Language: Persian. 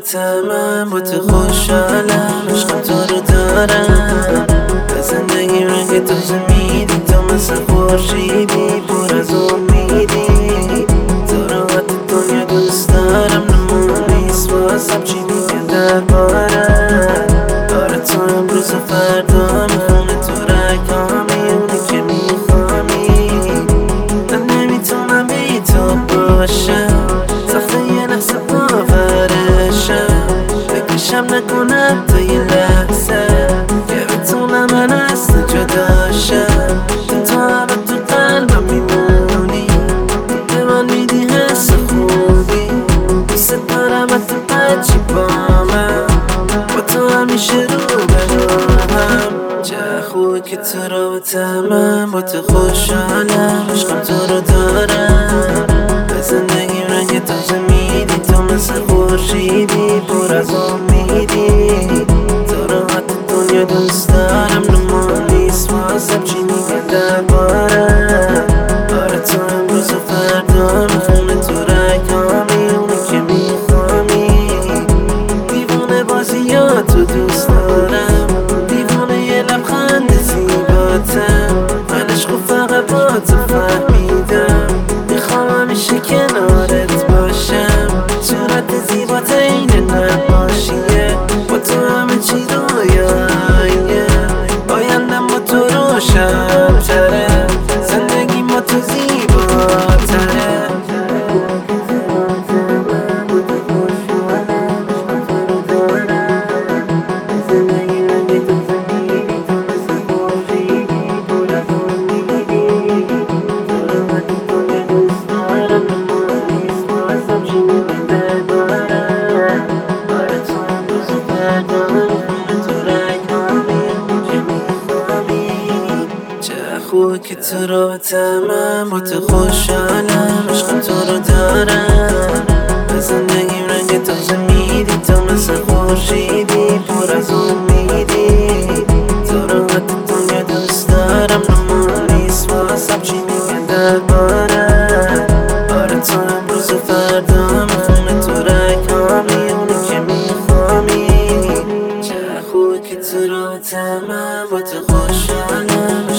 تمام با تو خوشحالم، عشقم تو رو دارم. به زندگی رنگ تازه میدی، تو مثل خورشیدی پر از امیدی. تو رو حتی دنیا دوست دارم، نمونیست واسم چی دیگه دربارم. آره تو امروز و فردا میخونه تو رگامی، اونی که میخوامی. من نمیتونم بی تو باشم، سخته یه لحظه باورشم. فکرشم نکنم تا یه لحظه که بتونم من از تو جداشم. تو همه تو قلبم میمونی، به من میدی حس خوبی. دوست دارم تو بچی با من، با تو همیشه رو بروهم. چه خوبه که تو رابطه‌ام، با تو خوشحالم، عشقم تو رو دارم. به زندگی رنگ تازه میدی، تو مثل خورشیدی پر از امیدی. تو رو حتی دنیا دوست دارم، نمونیست واسم چی دیگه دربارم. آره تو امروز و فردا میخونه تو رگامی، اونی که میخوامی. دیوونه بازیاتو دوست دارم، دیوونه یه لبخند زیباتم. من عشقو فقط با تو فهمیدم، میخوام همیشه کنارت باشم. صورت زیبات این نقاشیه، با تو همه چی رویاییه. آیندم با تو روشن تره، زندگی با تو زیباتره. خوبه که تو رابطه‌ام، با تو خوشحالم، عشقم تو رو دارم. به زندگیم رنگ تازه میدی، تو مثل خورشیدی پر از امیدی. تو رو حتی دنیا دوست دارم، نمونیست واسم چی دیگه دربارم. آره تو امروز و فردا میخونه تو رگامی، اونی که میخوامی. چه خوبه که تو رابطه‌ام، با تو خوشحالم.